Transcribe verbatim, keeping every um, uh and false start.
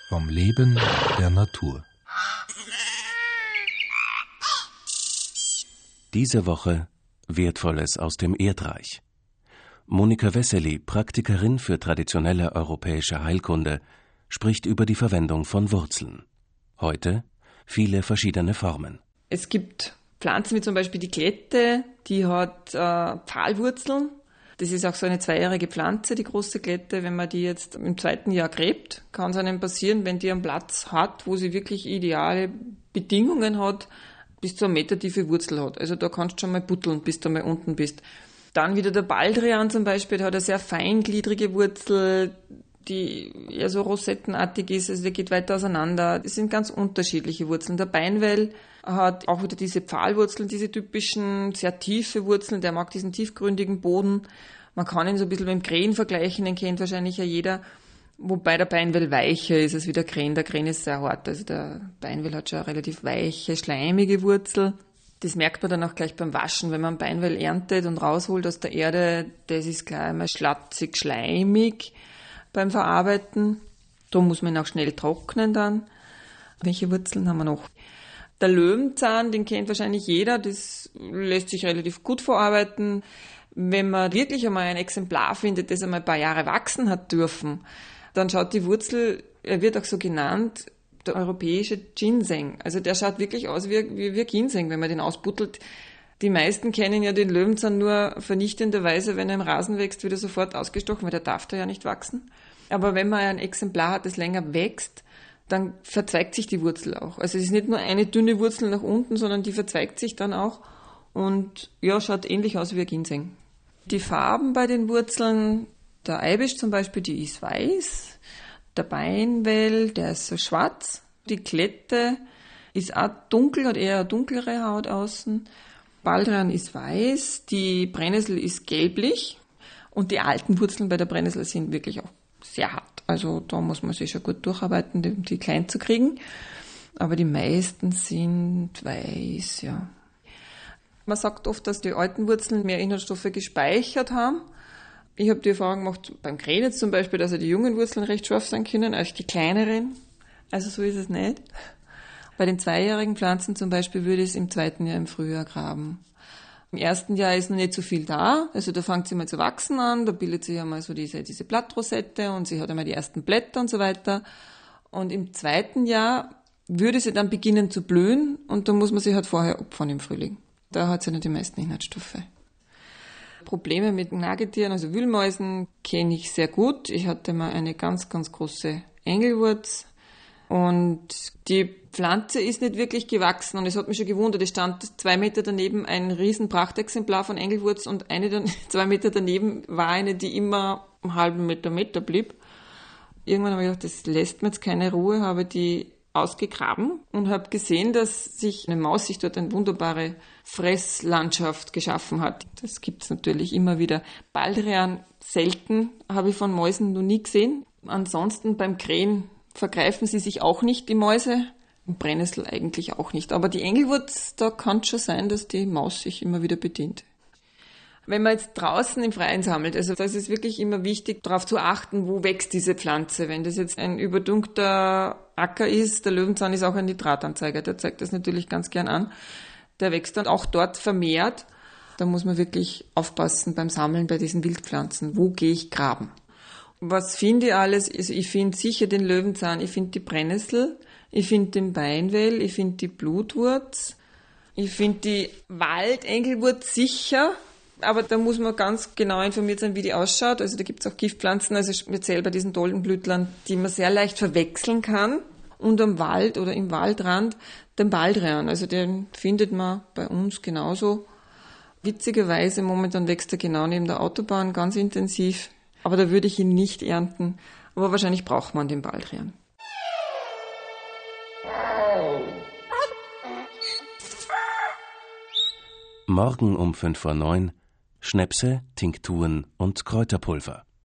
Vom Leben der Natur. Diese Woche Wertvolles aus dem Erdreich. Monika Wessely, Praktikerin für traditionelle europäische Heilkunde, spricht über die Verwendung von Wurzeln. Heute viele verschiedene Formen. Es gibt Pflanzen wie zum Beispiel die Klette, die hat äh, Pfahlwurzeln. Das ist auch so eine zweijährige Pflanze, die große Klette. Wenn man die jetzt im zweiten Jahr gräbt, kann es einem passieren, wenn die einen Platz hat, wo sie wirklich ideale Bedingungen hat, bis zu einem Meter tiefe Wurzel hat. Also da kannst du schon mal butteln, bis du mal unten bist. Dann wieder der Baldrian zum Beispiel, der hat eine sehr feingliedrige Wurzel, die eher so rosettenartig ist, also der geht weiter auseinander. Das sind ganz unterschiedliche Wurzeln. Der Beinwell hat auch wieder diese Pfahlwurzeln, diese typischen, sehr tiefe Wurzeln, der mag diesen tiefgründigen Boden. Man kann ihn so ein bisschen mit dem Krähen vergleichen, den kennt wahrscheinlich ja jeder, wobei der Beinwell weicher ist als wie der Krähen. Der Krähen ist sehr hart, also der Beinwell hat schon eine relativ weiche, schleimige Wurzel. Das merkt man dann auch gleich beim Waschen, wenn man Beinwell erntet und rausholt aus der Erde, das ist gleich einmal schlatzig, schleimig beim Verarbeiten. Da muss man ihn auch schnell trocknen dann. Welche Wurzeln haben wir noch? Der Löwenzahn, den kennt wahrscheinlich jeder, das lässt sich relativ gut verarbeiten. Wenn man wirklich einmal ein Exemplar findet, das einmal ein paar Jahre wachsen hat dürfen, dann schaut die Wurzel, er wird auch so genannt, der europäische Ginseng. Also der schaut wirklich aus wie, wie, wie Ginseng, wenn man den ausbuttelt. Die meisten kennen ja den Löwenzahn nur vernichtenderweise, wenn er im Rasen wächst, wird er sofort ausgestochen, weil der darf da ja nicht wachsen. Aber wenn man ein Exemplar hat, das länger wächst, dann verzweigt sich die Wurzel auch. Also es ist nicht nur eine dünne Wurzel nach unten, sondern die verzweigt sich dann auch und ja, schaut ähnlich aus wie ein Ginseng. Die Farben bei den Wurzeln, der Eibisch zum Beispiel, die ist weiß, der Beinwell, der ist so schwarz, die Klette ist auch dunkel, hat eher eine dunklere Haut außen, Baldrian ist weiß, die Brennnessel ist gelblich und die alten Wurzeln bei der Brennnessel sind wirklich auch sehr hart. Also da muss man sich schon gut durcharbeiten, die, die klein zu kriegen. Aber die meisten sind weiß, ja. Man sagt oft, dass die alten Wurzeln mehr Inhaltsstoffe gespeichert haben. Ich habe die Erfahrung gemacht, beim Krähen jetzt zum Beispiel, dass ja die jungen Wurzeln recht scharf sein können als die kleineren. Also so ist es nicht. Bei den zweijährigen Pflanzen zum Beispiel würde ich es im zweiten Jahr im Frühjahr graben. Im ersten Jahr ist noch nicht so viel da, also da fängt sie mal zu wachsen an, da bildet sich einmal so diese, diese Blattrosette und sie hat einmal die ersten Blätter und so weiter. Und im zweiten Jahr würde sie dann beginnen zu blühen und da muss man sie halt vorher opfern im Frühling. Da hat sie nicht die meisten Inhaltsstoffe. Probleme mit Nagetieren, also Wühlmäusen, kenne ich sehr gut. Ich hatte mal eine ganz, ganz große Engelwurz. Und die Pflanze ist nicht wirklich gewachsen und es hat mich schon gewundert, es stand zwei Meter daneben ein riesen Prachtexemplar von Engelwurz und eine dann, zwei Meter daneben war eine, die immer einen halben Meter Meter blieb. Irgendwann habe ich gedacht, das lässt mir jetzt keine Ruhe, habe die ausgegraben und habe gesehen, dass sich eine Maus sich dort eine wunderbare Fresslandschaft geschaffen hat. Das gibt es natürlich immer wieder. Baldrian selten, habe ich von Mäusen noch nie gesehen. Ansonsten beim Krähen vergreifen sie sich auch nicht, die Mäuse. Und Brennnessel eigentlich auch nicht. Aber die Engelwurz, da kann es schon sein, dass die Maus sich immer wieder bedient. Wenn man jetzt draußen im Freien sammelt, also da ist es wirklich immer wichtig, darauf zu achten, wo wächst diese Pflanze. Wenn das jetzt ein überdunkter Acker ist, der Löwenzahn ist auch ein Nitratanzeiger, der zeigt das natürlich ganz gern an. Der wächst dann auch dort vermehrt. Da muss man wirklich aufpassen beim Sammeln bei diesen Wildpflanzen. Wo gehe ich graben? Was finde ich alles? Also ich finde sicher den Löwenzahn, ich finde die Brennnessel, ich finde den Beinwell, ich finde die Blutwurz, ich finde die Waldengelwurz sicher, aber da muss man ganz genau informiert sein, wie die ausschaut. Also da gibt es auch Giftpflanzen, also speziell bei diesen Doldenblütlern, die man sehr leicht verwechseln kann. Und am Wald oder im Waldrand den Baldrian, also den findet man bei uns genauso. Witzigerweise, momentan wächst er genau neben der Autobahn, ganz intensiv. Aber da würde ich ihn nicht ernten. Aber wahrscheinlich braucht man den Baldrian. Morgen um fünf vor neun Schnäpse, Tinkturen und Kräuterpulver.